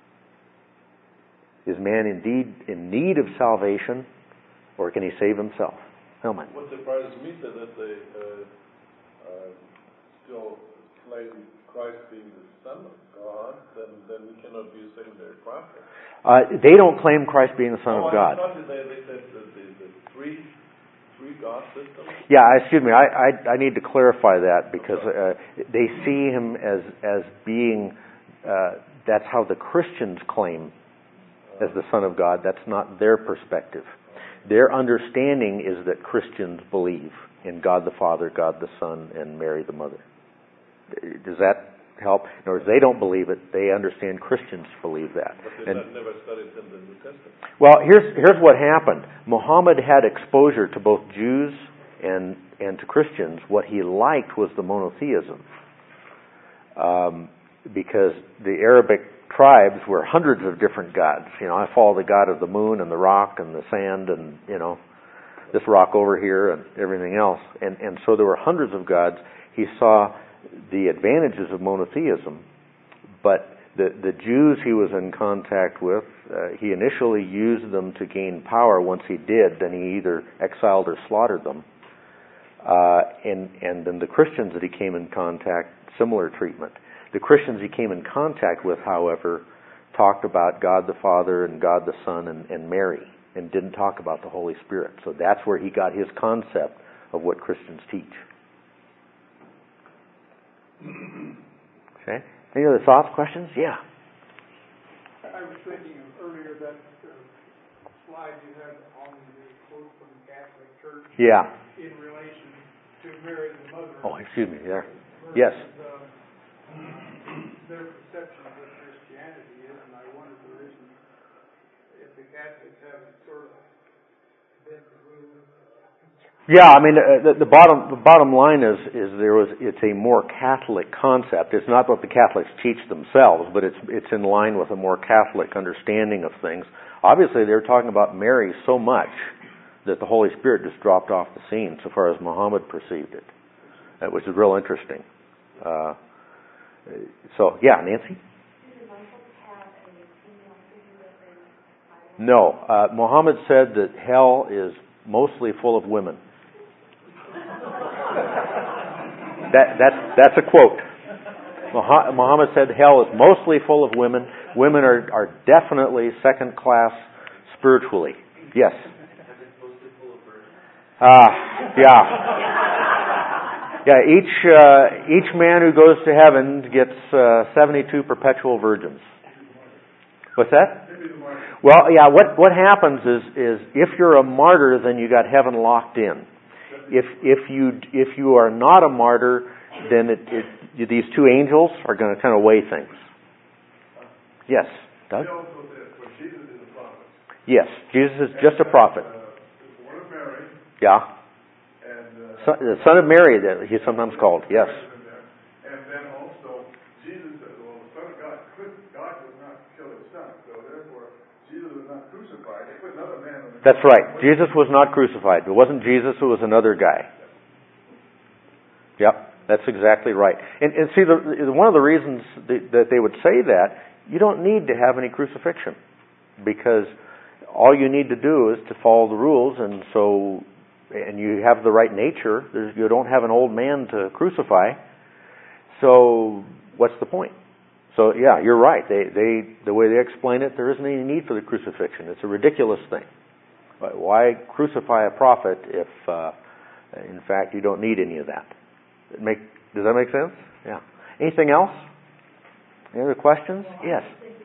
Is man indeed in need of salvation, or can he save himself? Hellman. What surprises me is that they uh, uh, still claim Christ being the Son of God, then, then we cannot be a secondary prophet. Uh, they don't claim Christ being the Son oh, of God. I thought that they, they said the, the, the three, three God system. Yeah, excuse me. I, I, I need to clarify that because uh, they see Him as, as being, uh, that's how the Christians claim as the Son of God. That's not their perspective. Their understanding is that Christians believe in God the Father, God the Son, and Mary the Mother. Does that help? In other words, they don't believe it. They understand Christians believe that. But they've and, never studied in the New Testament. Well, here's here's what happened. Muhammad had exposure to both Jews and and to Christians. What he liked was the monotheism, um, because the Arabic tribes were hundreds of different gods. You know, I follow the god of the moon and the rock and the sand and, you know, this rock over here and everything else. And and so there were hundreds of gods. He saw the advantages of monotheism, but the the Jews he was in contact with, uh, he initially used them to gain power. Once he did, then he either exiled or slaughtered them. Uh, and and then the Christians that he came in contact, similar treatment. The Christians he came in contact with, however, talked about God the Father and God the Son and, and Mary, and didn't talk about the Holy Spirit. So that's where he got his concept of what Christians teach. Okay. Any other thoughts, questions? Yeah. I was thinking of earlier that uh, slide you had on the quote from the Catholic Church. Yeah. In relation to Mary the Mother. Oh, excuse me. There. Yes. Uh, their perception of what Christianity is, and I wonder if there isn't, if the Catholics have sort of Yeah, I mean, uh, the, the bottom the bottom line is is there was it's a more Catholic concept. It's not what the Catholics teach themselves, but it's it's in line with a more Catholic understanding of things. Obviously, they're talking about Mary so much that the Holy Spirit just dropped off the scene, so far as Muhammad perceived it, uh, which is real interesting. Uh, so, yeah, Nancy. No, uh, Muhammad said that hell is mostly full of women. That, that's, that's a quote. Muhammad said hell is mostly full of women. Women are, are definitely second class spiritually. Yes. Ah, uh, yeah. Yeah, each, uh, each man who goes to heaven gets uh, seventy-two perpetual virgins. What's that? Well, yeah, what, what happens is, is if you're a martyr, then you got heaven locked in. If if you if you are not a martyr, then it, it, these two angels are going to kind of weigh things. Yes, Doug? He also said, well, Jesus is a prophet. Yes, Jesus is just a prophet. Uh, the Son of Mary. Yeah. And, uh, son, the Son of Mary, that he's sometimes called. Yes. And then also, Jesus said, well, the Son of God, God does not kill his Son, so therefore, Jesus was not crucified. They put another man on the That's right. Jesus was not crucified. It wasn't Jesus, it was another guy. Yep, that's exactly right. And, and see, the, one of the reasons that they would say that, you don't need to have any crucifixion. Because all you need to do is to follow the rules, and so, and you have the right nature. There's, you don't have an old man to crucify. So, what's the point? So yeah, you're right. They, they, the way they explain it, there isn't any need for the crucifixion. It's a ridiculous thing. But why crucify a prophet if, uh, in fact, you don't need any of that? It make, does that make sense? Yeah. Anything else? Any other questions? Yes.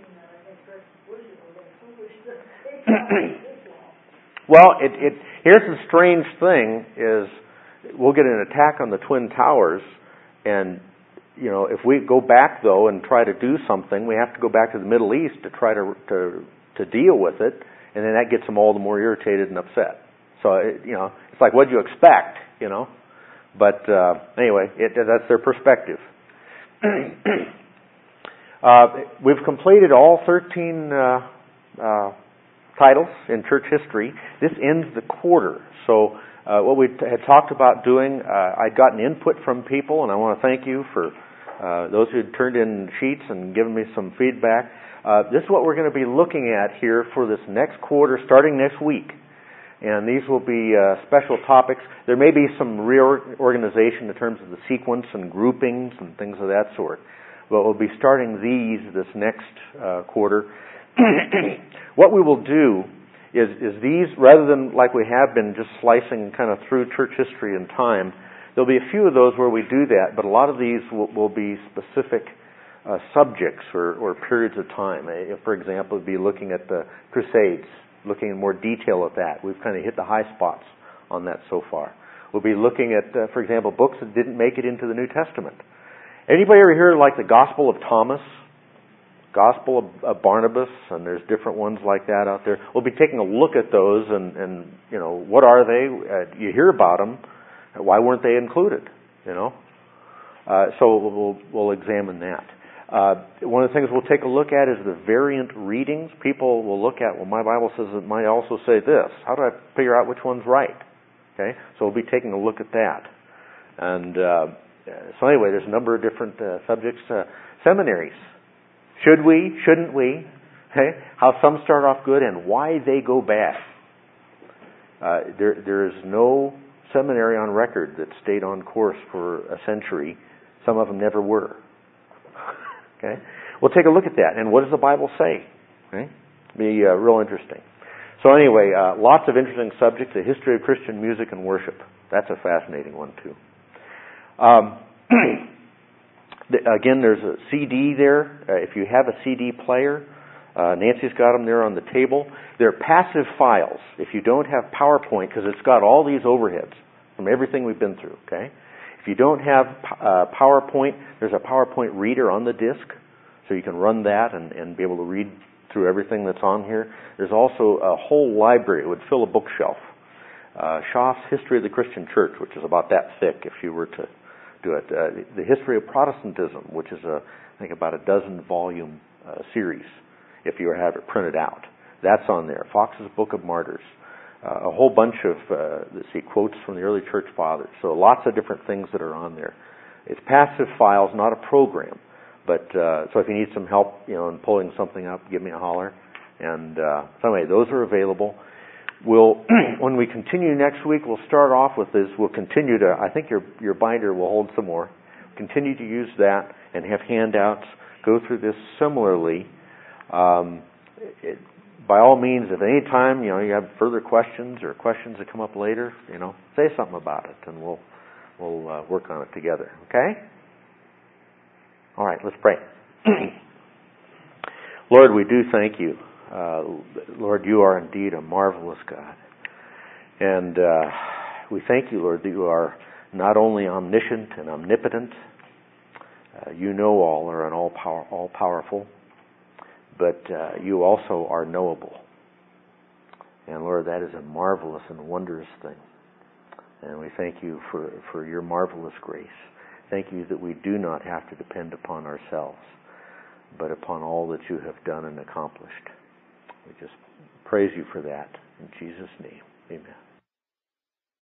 Well, it, it, here's the strange thing: is we'll get an attack on the Twin Towers, and you know, if we go back though and try to do something, we have to go back to the Middle East to try to to, to deal with it, and then that gets them all the more irritated and upset. So it, you know, it's like, what do you expect? You know, but uh, anyway, it, that's their perspective. uh, we've completed all thirteen uh, uh, titles in church history. This ends the quarter, so. Uh, what we t- had talked about doing, uh, I'd gotten input from people, and I want to thank you for uh, those who had turned in sheets and given me some feedback. Uh, this is what we're going to be looking at here for this next quarter, starting next week. And these will be uh, special topics. There may be some reorganization in terms of the sequence and groupings and things of that sort. But we'll be starting these this next uh, quarter. What we will do Is, is these, rather than like we have been just slicing kind of through church history and time, there'll be a few of those where we do that, but a lot of these will, will be specific uh, subjects or, or periods of time. Uh, for example, we'll be looking at the Crusades, looking in more detail at that. We've kind of hit the high spots on that so far. We'll be looking at, uh, for example, books that didn't make it into the New Testament. Anybody ever hear like the Gospel of Thomas? Gospel of, of Barnabas, and there's different ones like that out there. We'll be taking a look at those, and, and you know, what are they? Uh, you hear about them. Why weren't they included? You know, uh, so we'll we'll examine that. Uh, one of the things we'll take a look at is the variant readings. People will look at, well, my Bible says it might also say this. How do I figure out which one's right? Okay, so we'll be taking a look at that. And uh, so anyway, there's a number of different uh, subjects. Uh, seminaries. Should we? Shouldn't we? Okay? How some start off good and why they go bad. Uh, there, there is no seminary on record that stayed on course for a century. Some of them never were. Okay? We'll take a look at that. And what does the Bible say? Okay? Be uh, real interesting. So anyway, uh, lots of interesting subjects. The history of Christian music and worship. That's a fascinating one too. Um, Again, there's a C D there. Uh, if you have a C D player, uh, Nancy's got them there on the table. They're passive files. If you don't have PowerPoint, because it's got all these overheads from everything we've been through, okay? If you don't have uh, PowerPoint, there's a PowerPoint reader on the disk, so you can run that and, and be able to read through everything that's on here. There's also a whole library. It would fill a bookshelf uh, Schaff's History of the Christian Church, which is about that thick if you were to do it. Uh, the History of Protestantism, which is, a, I think, about a dozen volume uh, series, if you have it printed out. That's on there. Fox's Book of Martyrs. Uh, a whole bunch of, uh, let's see, quotes from the early church fathers. So lots of different things that are on there. It's passive files, not a program. But, uh, so if you need some help, you know, in pulling something up, give me a holler. And, uh, so anyway, those are available. We'll, when we continue next week, we'll start off with this. We'll continue to, I think your, your binder will hold some more. Continue to use that and have handouts. Go through this similarly. Um, it, by all means, if at any time, you know, you have further questions or questions that come up later, you know, say something about it and we'll, we'll uh, work on it together. Okay? All right, let's pray. Lord, we do thank you. Uh, Lord, you are indeed a marvelous God. And uh, we thank you, Lord, that you are not only omniscient and omnipotent, uh, you know all, are an all power, all powerful, but uh, you also are knowable. And Lord, that is a marvelous and wondrous thing. And we thank you for, for your marvelous grace. Thank you that we do not have to depend upon ourselves, but upon all that you have done and accomplished. We just praise you for that. In Jesus' name, amen.